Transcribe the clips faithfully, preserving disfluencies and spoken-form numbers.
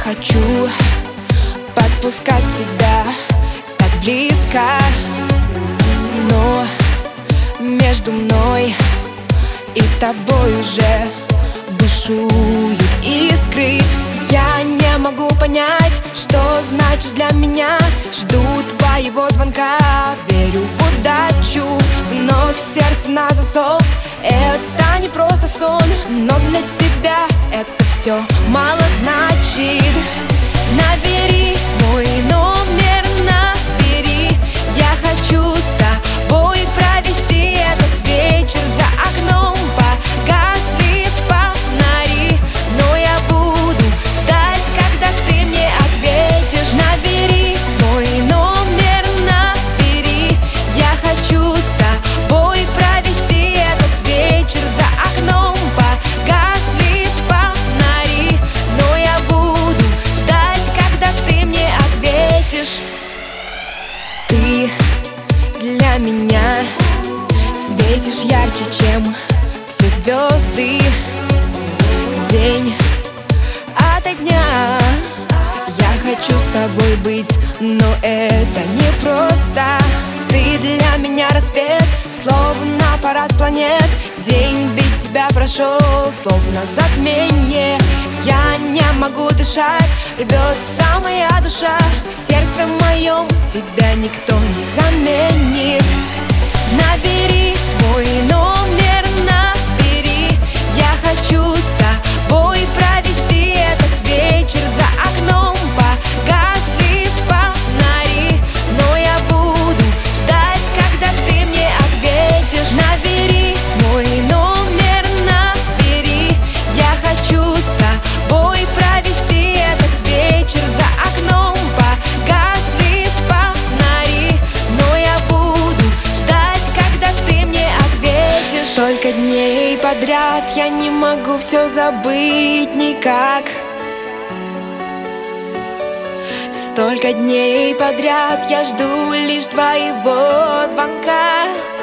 хочу подпускать тебя так близко, но между мной и тобой уже бушуют искры. Я не могу понять, что значит для меня. Жду твоего звонка, верю в удачу, но в сердце на засов. Это не просто сон, но для тебя это все мало значит. Набери мой номер, набери. Я хочу с тобой провести этот вечер. За окном погасли фонари, но я буду ждать, когда ты мне ответишь. Набери мой номер, набери. Я хочу с тобой провести этот вечер. За окном погасли фонари, но я буду ждать, когда ты мне ответишь. Ты для меня светишь ярче, чем все звезды. День ото дня я хочу с тобой быть, но это не просто. Ты для меня рассвет, словно парад планет. День без тебя прошел, словно затмение. Я не могу дышать, рвется моя душа. В сердце моем тебя никто не заменит. Набери мой номер, набери. Я хочу с тобой провести этот вечер. За окном погасли фонари, но я буду ждать, когда ты мне ответишь. Набери мой номер, набери. Я хочу с тобой провести этот вечер. За окном погасли фонари, но я буду ждать, когда ты мне ответишь. Столько дней подряд я не могу все забыть никак. Столько дней подряд я жду лишь твоего звонка.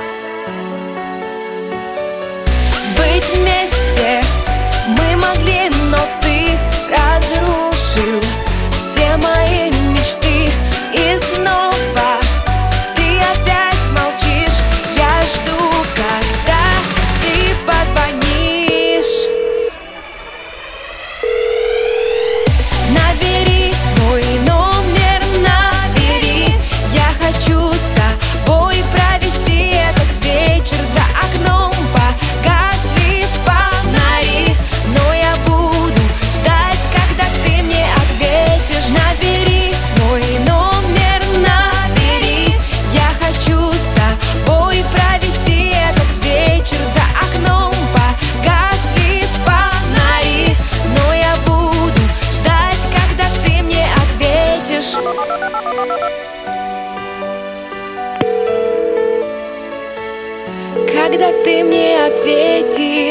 Быть вместе мы могли, но ты разрушил все мои мечты. И снова ты опять молчишь. Я жду, когда ты позвонишь. Набери мой номер, набери. Я хочу с тобой провести этот вечер. За окном погасли фонари, но я буду ждать, когда ты мне ответишь. Набери мой номер, набери. Я хочу с тобой провести этот вечер. За окном погасли фонари, но я буду ждать, когда ты мне ответишь. Когда ты мне ответишь.